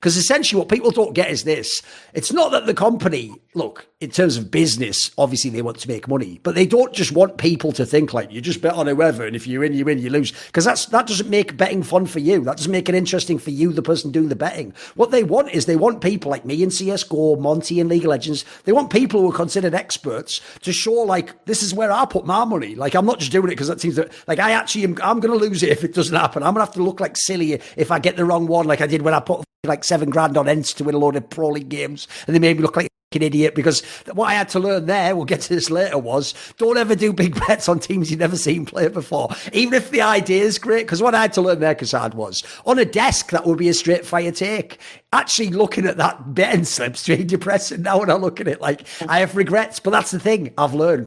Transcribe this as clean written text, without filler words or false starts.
Because essentially what people don't get is this. It's not that the company, look, in terms of business, obviously they want to make money, but they don't just want people to think like, you just bet on whoever, and if you win, you win, you lose. Because that doesn't make betting fun for you. That doesn't make it interesting for you, the person doing the betting. What they want is they want people like me in CSGO, Monty in League of Legends. They want people who are considered experts to show, like, this is where I put my money. Like, I'm not just doing it because that seems that, like, I'm going to lose it if it doesn't happen. I'm going to have to look like silly if I get the wrong one, like I did when I put like $7,000 on Ents to win a load of Pro League games, and they made me look like an idiot. Because what I had to learn there, we'll get to this later, was don't ever do big bets on teams you've never seen play before, even if the idea is great. Because what I had to learn there, Kassad, was on a desk that would be a straight fire take. Actually looking at that betting slip's really depressing now when I look at it. Like, I have regrets, but that's the thing I've learned.